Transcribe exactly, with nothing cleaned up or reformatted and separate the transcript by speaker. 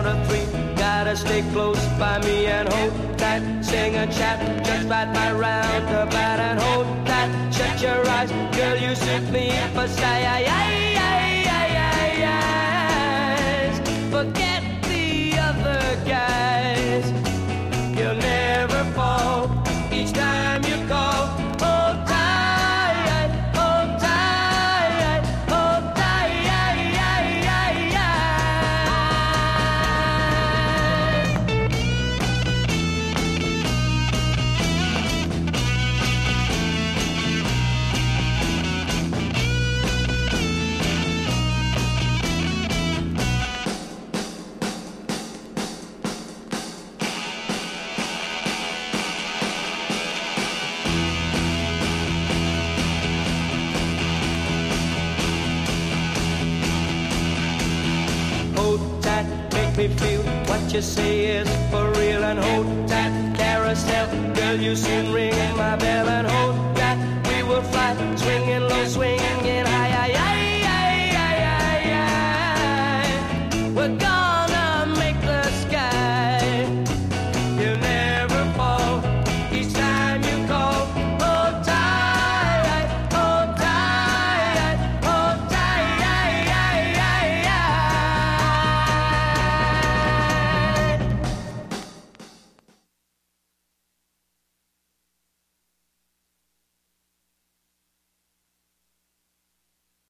Speaker 1: count of three. Gotta stay close by me and hold tight. Sing a chat, just right my roundabout and hold tight. Shut your eyes, girl, you suit me for say, ay, ay, ay, ay, ay, ay. Forget the other guys. You'll never fall each time you call. Hold tight, hold tight, hold tight, ay, ay, ay, me feel what you say is for real and hold tight. Carousel, girl, you soon ring my bell and hold